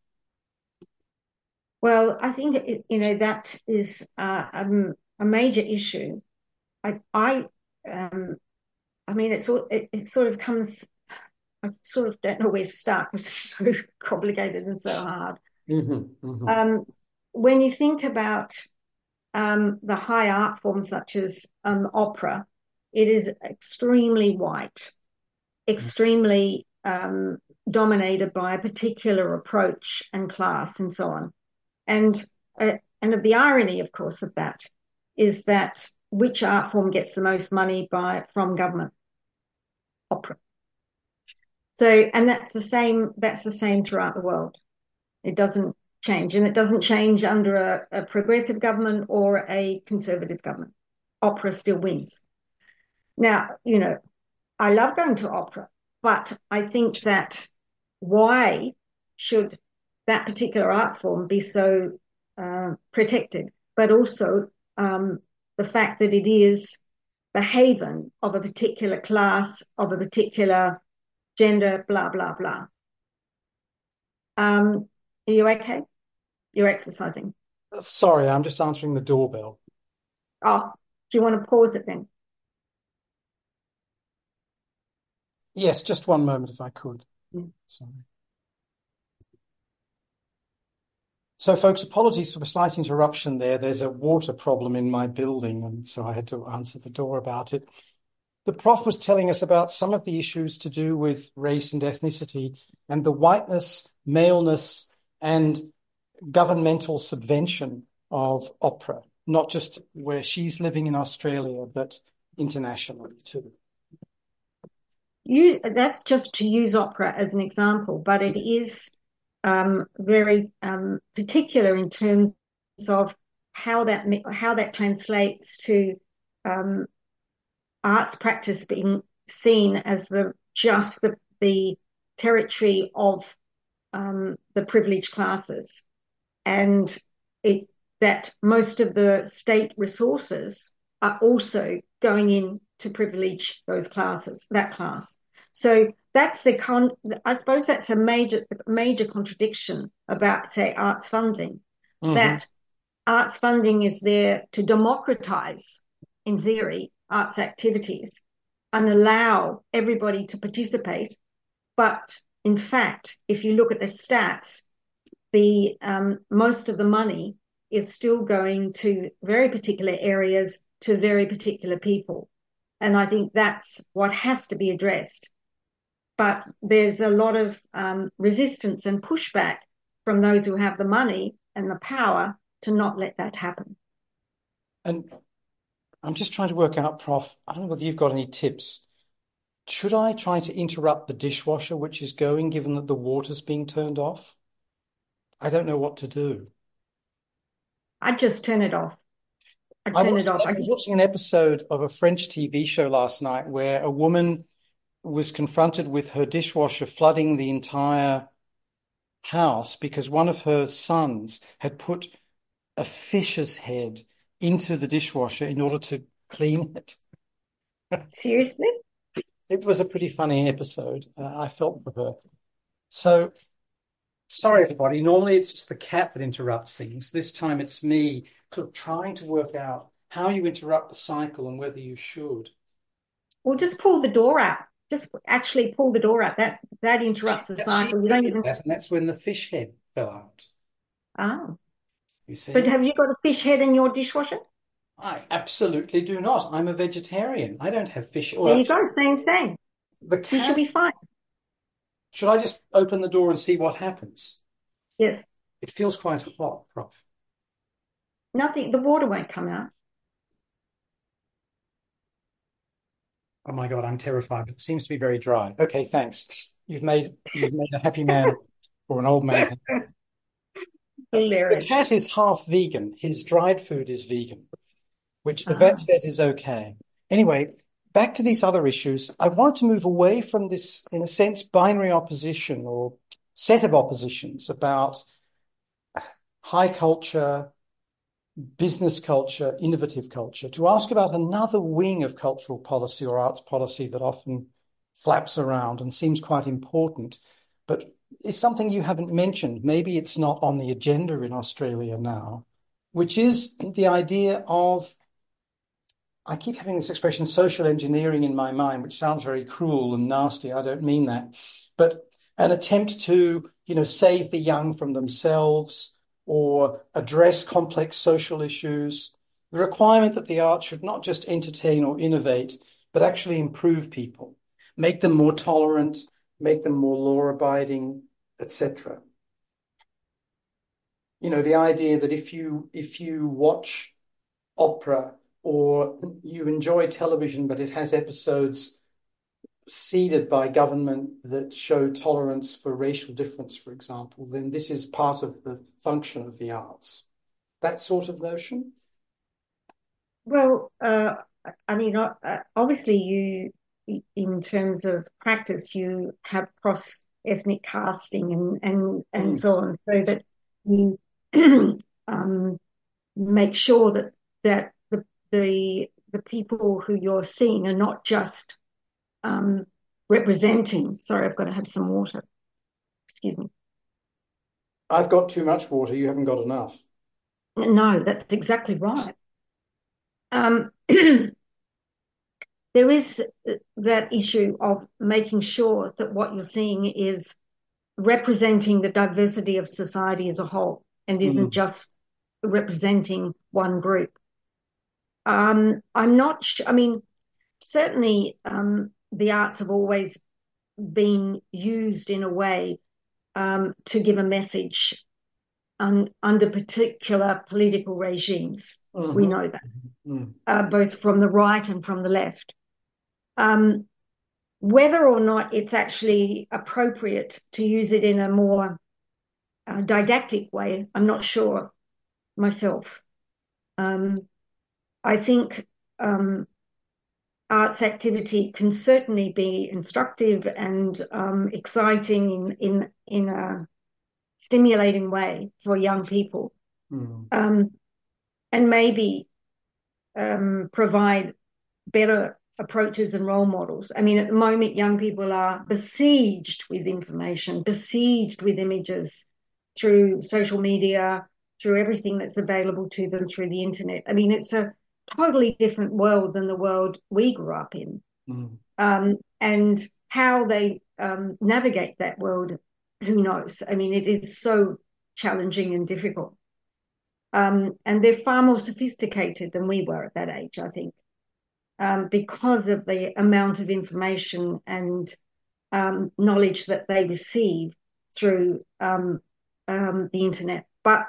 Well, I think, you know, that is uh, um, a major issue. I, I, um, I mean, it's it, it sort of comes. I sort of don't know where to start. It's so complicated and so hard. Mm-hmm, mm-hmm. Um, when you think about um, the high art forms such as um, opera, it is extremely white, extremely um, dominated by a particular approach and class and so on. And uh, and of the irony, of course, of that is that which art form gets the most money by from government? Opera. So, and that's the same. That's the same throughout the world. It doesn't change, and it doesn't change under a, a progressive government or a conservative government. Opera still wins. Now, you know, I love going to opera, but I think that why should that particular art form be so uh, protected? But also um, the fact that it is the haven of a particular class, of a particular gender, blah, blah, blah. Um, are you okay? You're exercising. Sorry, I'm just answering the doorbell. Oh, do you want to pause it then? Yes, just one moment if I could. Mm. Sorry. So, folks, apologies for a slight interruption there. There's a water problem in my building, and so I had to answer the door about it. The prof was telling us about some of the issues to do with race and ethnicity and the whiteness, maleness, and governmental subvention of opera, not just where she's living in Australia, but internationally too. You, that's just to use opera as an example, but it is um, very um, particular in terms of how that how that translates to um, arts practice being seen as the just the the territory of um, the privileged classes, and it that most of the state resources are also going in to privilege those classes, that class. So that's the con. I suppose that's a major major contradiction about, say, arts funding. Mm-hmm. That arts funding is there to democratize, in theory, arts activities and allow everybody to participate. But in fact, if you look at the stats, the um, most of the money is still going to very particular areas to very particular people. And I think that's what has to be addressed. But there's a lot of um, resistance and pushback from those who have the money and the power to not let that happen. And I'm just trying to work out, Prof, I don't know whether you've got any tips. Should I try to interrupt the dishwasher, which is going, given that the water's being turned off? I don't know what to do. I'd just turn it off. I'd I turn was it off. I watching an episode of a French T V show last night where a woman was confronted with her dishwasher flooding the entire house because one of her sons had put a fish's head into the dishwasher in order to clean it. Seriously? It was a pretty funny episode. Uh, I felt for her. So, sorry, everybody. Normally it's just the cat that interrupts things. This time it's me sort of trying to work out how you interrupt the cycle and whether you should. Well, just pull the door out. Just actually pull the door out. That that interrupts the She, cycle. You she don't did even. that, and that's when the fish head fell out. Oh. You But see? have you got a fish head in your dishwasher? I absolutely do not. I'm a vegetarian. I don't have fish. There Well, you go. Same thing. the You should cat. be fine. Should I just open the door and see what happens? Yes. It feels quite hot, Prof. Nothing. The water won't come out. Oh my God, I'm terrified. It seems to be very dry. Okay, thanks. You've made you've made a happy man or an old man. The Hilarious. cat is half vegan. His dried food is vegan, which the vet Ah. says is okay. Anyway, back to these other issues. I wanted to move away from this, in a sense, binary opposition or set of oppositions about high culture, business culture, innovative culture, to ask about another wing of cultural policy or arts policy that often flaps around and seems quite important, but is something you haven't mentioned. Maybe it's not on the agenda in Australia now, which is the idea of, I keep having this expression, social engineering in my mind, which sounds very cruel and nasty. I don't mean that, but an attempt to, you know, save the young from themselves or address complex social issues. The requirement that the arts should not just entertain or innovate, but actually improve people, make them more tolerant, make them more law-abiding, et cetera. You know, the idea that if you if you watch opera or you enjoy television, but it has episodes seeded by government that show tolerance for racial difference, for example, then this is part of the function of the arts. That sort of notion? Well, uh, I mean, uh, obviously, you, in terms of practice, you have cross ethnic casting and and and Mm. so on, so that you um, make sure that that the the the people who you're seeing are not just um, representing. Sorry, I've got to have some water. Excuse me. I've got too much water. You haven't got enough. No, that's exactly right. Um, there is that issue of making sure that what you're seeing is representing the diversity of society as a whole and isn't Mm. just representing one group. Um, I'm not sure, I mean, certainly um, the arts have always been used in a way um, to give a message un, under particular political regimes. We Mm-hmm. know that, Mm. uh, both from the right and from the left. Um, whether or not it's actually appropriate to use it in a more uh, didactic way, I'm not sure myself. Um, I think um, arts activity can certainly be instructive and um, exciting in in in a stimulating way for young people, Mm. um, and maybe um, provide better approaches and role models. I mean, at the moment, young people are besieged with information, besieged with images through social media, through everything that's available to them through the internet. I mean, it's a totally different world than the world we grew up in. Mm. Um, and how they um, navigate that world, who knows? I mean, it is so challenging and difficult. Um, and they're far more sophisticated than we were at that age, I think, um, because of the amount of information and um, knowledge that they receive through um, um, the internet. But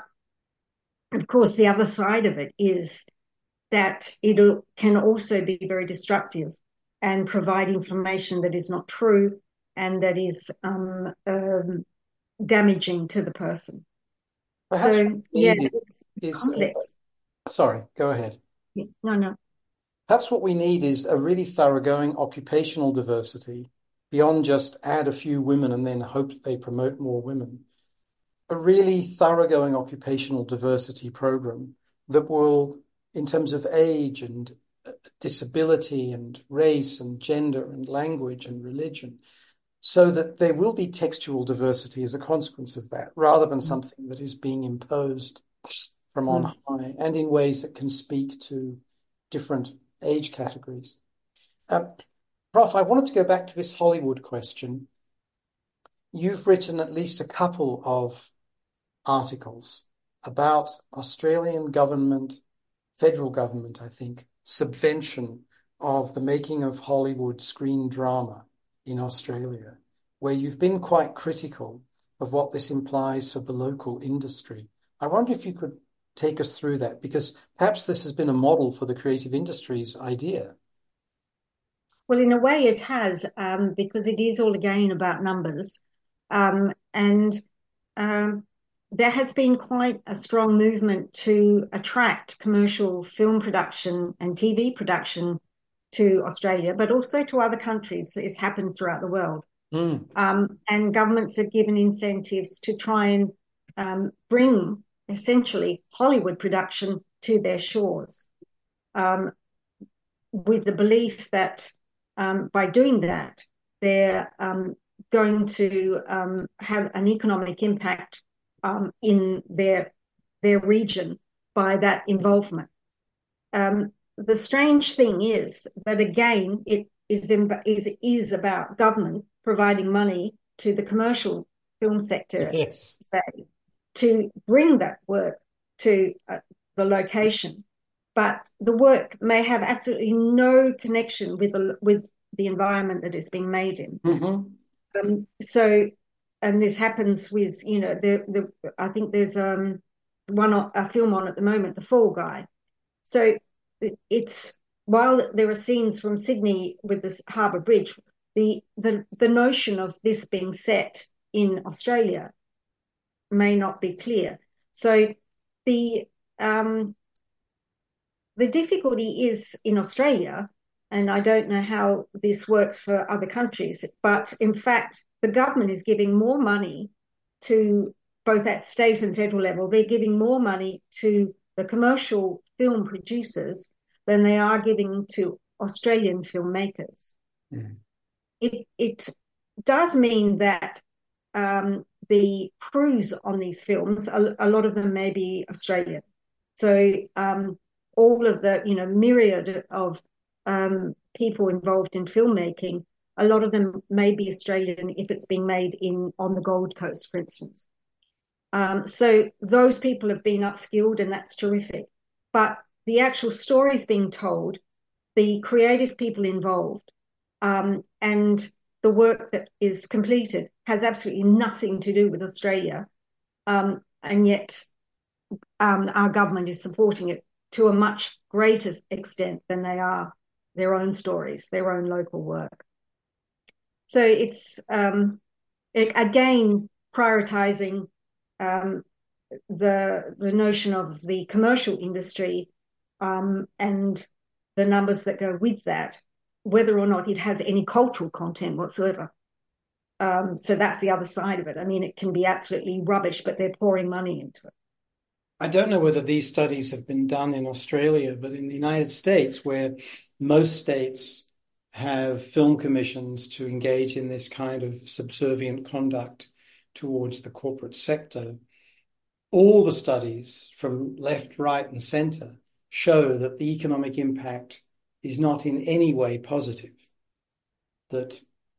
of course, the other side of it is that it can also be very destructive and provide information that is not true and that is um, um, damaging to the person. Perhaps what So, we yeah, need it's is, is uh, complex. sorry, go ahead. No, no. Perhaps what we need is a really thoroughgoing occupational diversity beyond just add a few women and then hope that they promote more women. A really thoroughgoing occupational diversity program that will, in terms of age and uh, disability and race and gender and language and religion, so that there will be textual diversity as a consequence of that, rather than something that is being imposed from on Mm. high and in ways that can speak to different age categories. Uh, Prof, I wanted to go back to this Hollywood question. You've written at least a couple of articles about Australian government, federal government, I think, subvention of the making of Hollywood screen drama in Australia, where you've been quite critical of what this implies for the local industry. I wonder if you could take us through that, because perhaps this has been a model for the creative industries idea. Well, in a way, it has, um, because it is all again about numbers. Um, and um, there has been quite a strong movement to attract commercial film production and T V production to Australia, but also to other countries. It's happened throughout the world. Mm. Um, and governments have given incentives to try and um, bring essentially Hollywood production to their shores, um, with the belief that um, by doing that, they're um, going to um, have an economic impact um, in their their region by that involvement. Um, the strange thing is that again, it is in, is is about government providing money to the commercial film sector, Yes. say, to bring that work to uh, the location, but the work may have absolutely no connection with the, with the environment that it's being made in. Mm-hmm. Um, so, and this happens with, you know, the the I think there's um one a film on at the moment, The Fall Guy. So it's while there are scenes from Sydney with this Harbour Bridge the the the notion of this being set in Australia may not be clear. So the um, the difficulty is in Australia, and I don't know how this works for other countries, but in fact, the government is giving more money to both at state and federal level. They're giving more money to the commercial film producers than they are giving to Australian filmmakers. Mm. It it does mean that um, the crews on these films, a, a lot of them may be Australian. So um, all of the, you know, myriad of um, people involved in filmmaking, a lot of them may be Australian if it's being made in on the Gold Coast, for instance. Um, so those people have been upskilled, and that's terrific. But the actual stories being told, the creative people involved, um, and the work that is completed has absolutely nothing to do with Australia. Um, and yet um, our government is supporting it to a much greater extent than they are their own stories, their own local work. So it's, um, it, again, prioritizing um, the the notion of the commercial industry um, and the numbers that go with that, whether or not it has any cultural content whatsoever. Um, so that's the other side of it. I mean, it can be absolutely rubbish, but they're pouring money into it. I don't know whether these studies have been done in Australia, but in the United States, where most states have film commissions to engage in this kind of subservient conduct towards the corporate sector, all the studies from left, right, and centre show that the economic impact is not in any way positive, that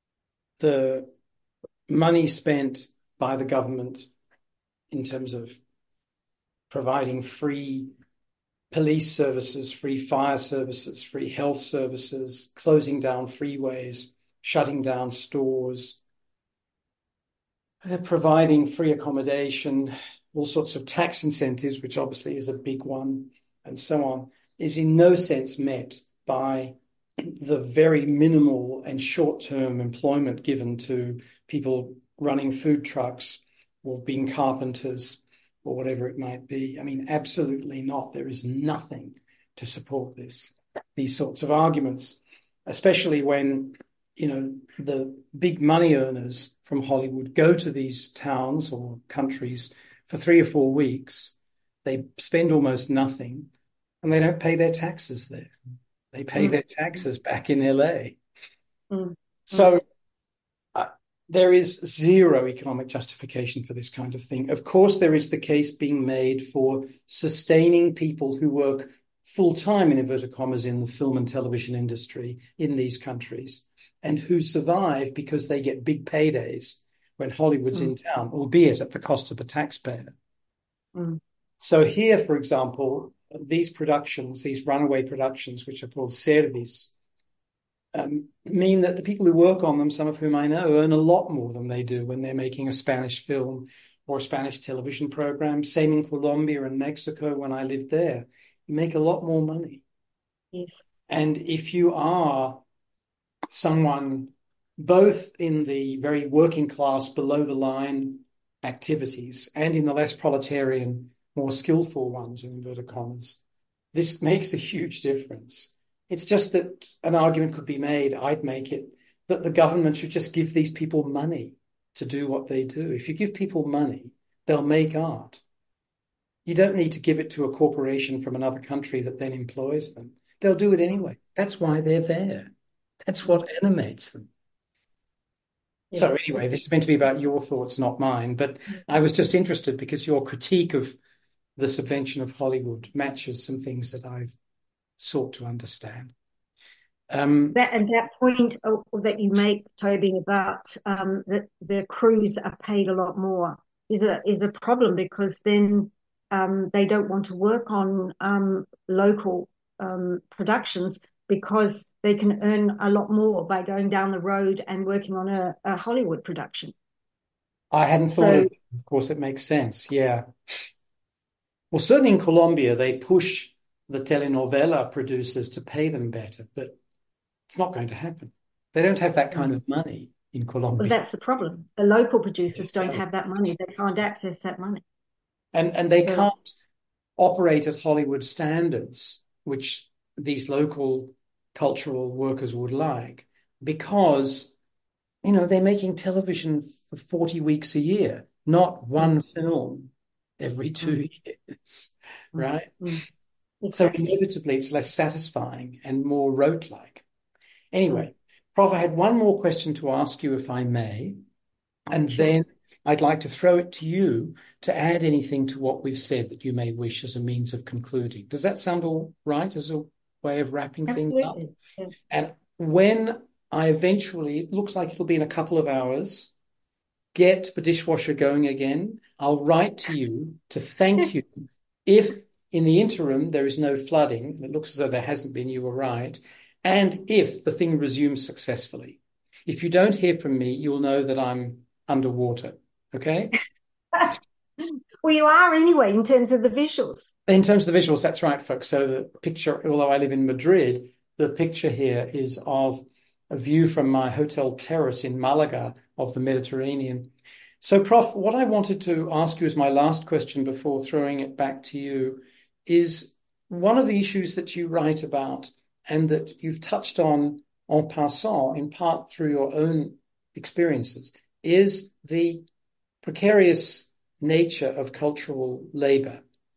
the money spent by the government in terms of providing free police services, free fire services, free health services, closing down freeways, shutting down stores, providing free accommodation, all sorts of tax incentives, which obviously is a big one, and so on, is in no sense met by the very minimal and short-term employment given to people running food trucks or being carpenters or whatever it might be. I mean, absolutely not. There is nothing to support this, these sorts of arguments, especially when, you know, the big money earners from Hollywood go to these towns or countries for three or four weeks. They spend almost nothing and they don't pay their taxes there. They pay mm. their taxes back in L A. Mm. So uh, there is zero economic justification for this kind of thing. Of course, there is the case being made for sustaining people who work full-time, in inverted commas, in the film and television industry in these countries and who survive because they get big paydays when Hollywood's mm. in town, albeit at the cost of the taxpayer. Mm. So here, for example, these productions, these runaway productions, which are called series, um, mean that the people who work on them, some of whom I know, earn a lot more than they do when they're making a Spanish film or a Spanish television program. Same in Colombia and Mexico when I lived there. You make a lot more money. Yes. And if you are someone both in the very working class, below the line activities and in the less proletarian, more skillful ones, in inverted commas, this makes a huge difference. It's just that an argument could be made, I'd make it, that the government should just give these people money to do what they do. If you give people money, they'll make art. You don't need to give it to a corporation from another country that then employs them. They'll do it anyway. That's why they're there. That's what animates them. Yeah. So anyway, this is meant to be about your thoughts, not mine. But I was just interested because your critique of the subvention of Hollywood matches some things that I've sought to understand. Um, that and that point that you make, Toby, about um, that the crews are paid a lot more is a is a problem, because then um, they don't want to work on um, local um, productions because they can earn a lot more by going down the road and working on a, a Hollywood production. I hadn't thought so, of it. Of course, it makes sense. Yeah. Well, certainly in Colombia, they push the telenovela producers to pay them better, but it's not going to happen. They don't have that kind Mm. of money in But Colombia. that's the problem. The local producers Yes, don't no. have that money. They can't access that money. And and they So, can't operate at Hollywood standards, which these local cultural workers would like, because, you know, they're making television for forty weeks a year, not mm, one film every mm, two years, mm, right? mm, So exactly. inevitably it's less satisfying and more rote-like. Mm, Anyway, Prof, I had one more question to ask you, if I may. And sure. then I'd like to throw it to you to add anything to what we've said that you may wish as a means of concluding. Does that sound all right as a way of wrapping things up? Absolutely. Yeah. And when I eventually, it looks like it'll be in a couple of hours, get the dishwasher going again, I'll write to you to thank you. If in the interim there is no flooding, and it looks as though there hasn't been, you were right, and if the thing resumes successfully. If you don't hear from me, you'll know that I'm underwater. Okay? Well, you are anyway in terms of the visuals. In terms of the visuals, that's right, folks. So the picture, although I live in Madrid, the picture here is of a view from my hotel terrace in Malaga of the Mediterranean. So, Prof, what I wanted to ask you as my last question before throwing it back to you is one of the issues that you write about and that you've touched on en passant, in part through your own experiences, is the precarious nature of cultural labor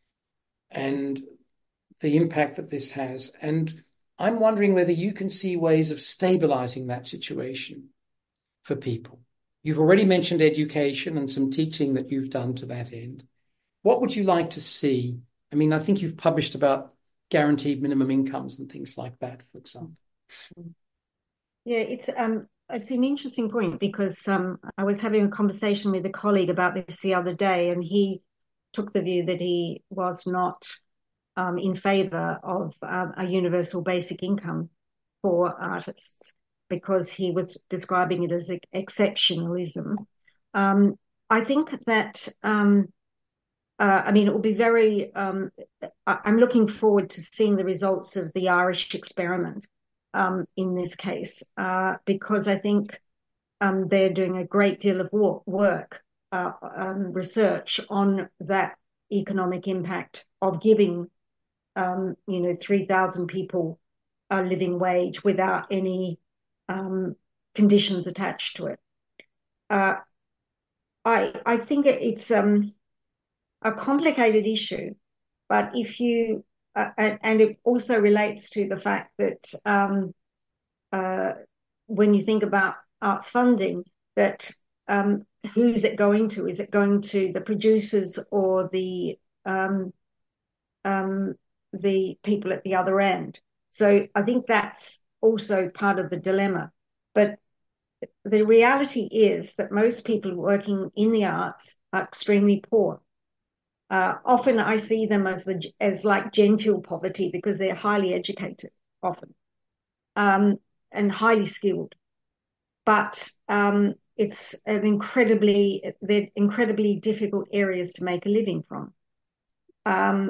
and the impact that this has. And I'm wondering whether you can see ways of stabilizing that situation for people. You've already mentioned education and some teaching that you've done to that end. What would you like to see? I mean, I think you've published about guaranteed minimum incomes and things like that, for example. Yeah, it's um it's an interesting point because um I was having a conversation with a colleague about this the other day, and he took the view that he was not um, in favor of um, a universal basic income for artists because he was describing it as exceptionalism. Um, I think that um, uh, I mean, it will be very. Um, I, I'm looking forward to seeing the results of the Irish experiment um, in this case uh, because I think um, they're doing a great deal of work, uh, um, research on that economic impact of giving, um, you know, three thousand people a living wage without any um, conditions attached to it. Uh, I I think it's um, a complicated issue, but if you uh, and, and it also relates to the fact that um, uh, when you think about arts funding, that um, who's it going to? Is it going to the producers or the um, um, the people at the other end? So I think that's also part of the dilemma. But the reality is that most people working in the arts are extremely poor. Uh, often I see them as the as like genteel poverty because they're highly educated, often, um, and highly skilled. But um, it's an incredibly they're incredibly difficult areas to make a living from, um,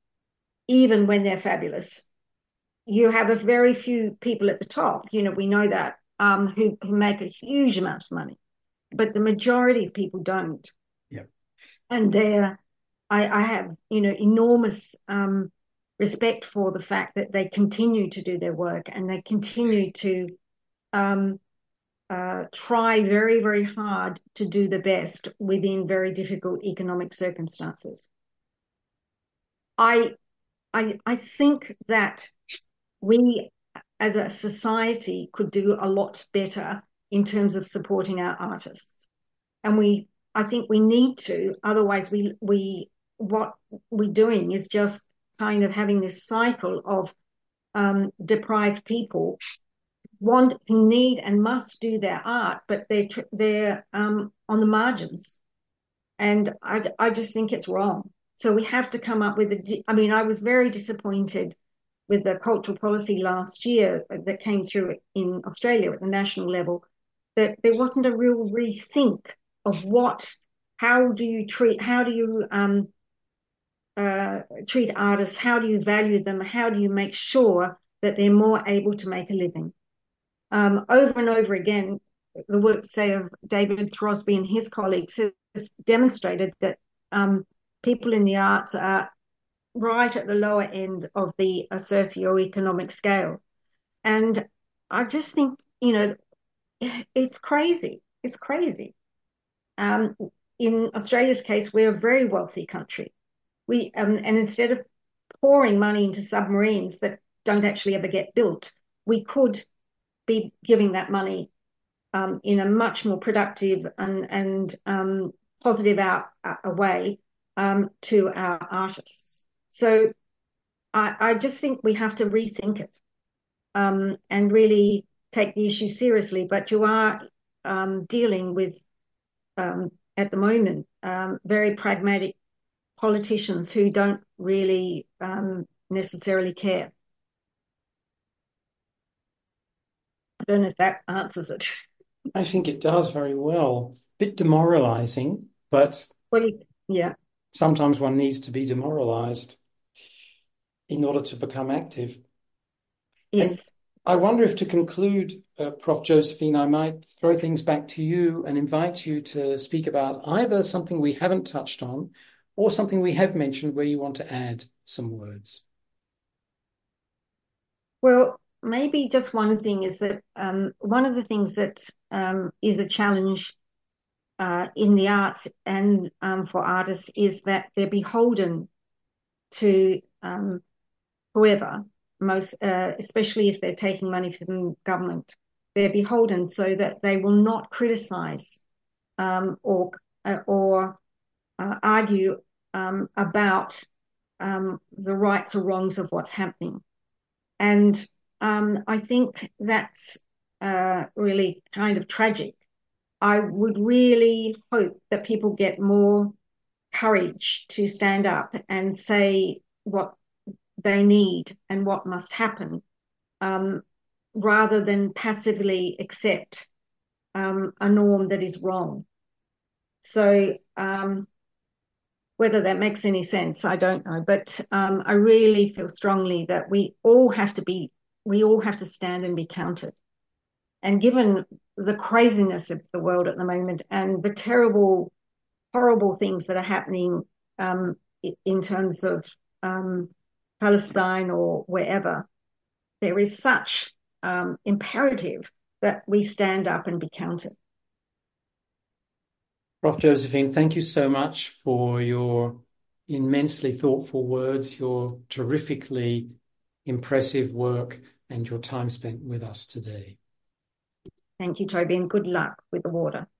even when they're fabulous. You have a very few people at the top, you know, we know that, um, who, who make a huge amount of money, but the majority of people don't. Yeah. And they're, I, I have, you know, enormous um, respect for the fact that they continue to do their work and they continue to um, uh, try very, very hard to do the best within very difficult economic circumstances. I, I, I think that we as a society could do a lot better in terms of supporting our artists. And we, I think we need to, otherwise we, we, what we're doing is just kind of having this cycle of um, deprived people want, who need and must do their art, but they're, they're um, on the margins. And I, I just think it's wrong. So we have to come up with a, I mean, I was very disappointed with the cultural policy last year that came through in Australia at the national level, that there wasn't a real rethink of what, how do you treat, how do you um, uh, treat artists, how do you value them, how do you make sure that they're more able to make a living. um, over and over again, the work, say, of David Throsby and his colleagues has demonstrated that um, people in the arts are right at the lower end of the uh, socioeconomic scale. And I just think, you know, it's crazy. It's crazy. Um, in Australia's case, we're a very wealthy country. We um, and instead of pouring money into submarines that don't actually ever get built, we could be giving that money um, in a much more productive and, and um, positive out a way um, to our artists. So I, I, just think we have to rethink it um, and really take the issue seriously. But you are um, dealing with, um, at the moment, um, very pragmatic politicians who don't really um, necessarily care. I don't know if that answers it. I think it does very well. Bit demoralizing, but Well, yeah, sometimes one needs to be demoralized in order to become active. And yes. I wonder if to conclude, uh, Professor Josephine, I might throw things back to you and invite you to speak about either something we haven't touched on or something we have mentioned where you want to add some words. Well, maybe just one thing is that um, one of the things that um, is a challenge uh, in the arts and um, for artists is that they're beholden to um, whoever, most, uh, especially if they're taking money from government. They're beholden so that they will not criticize um, or uh, or uh, argue um, about um, the rights or wrongs of what's happening. And um, I think that's uh, really kind of tragic. I would really hope that people get more courage to stand up and say what they need and what must happen, um, rather than passively accept um, a norm that is wrong. So um, whether that makes any sense, I don't know. But um, I really feel strongly that we all have to be, we all have to stand and be counted. And given the craziness of the world at the moment and the terrible, horrible things that are happening um, in terms of um, Palestine or wherever, there is such um, imperative that we stand up and be counted. Professor Josephine, thank you so much for your immensely thoughtful words, your terrifically impressive work, and your time spent with us today. Thank you, Toby, and good luck with the water.